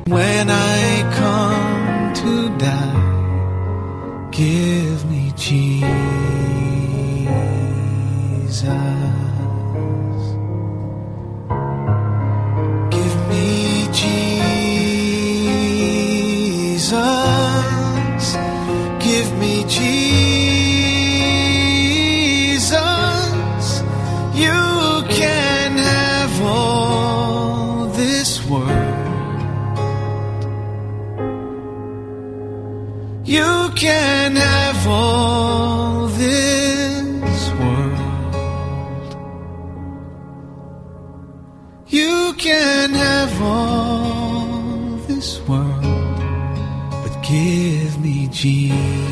When I come to die, give me Jesus. Give me Jesus. Give me Jesus. You can have all this world. You can have all this world. You can have all this world, but give me Jesus.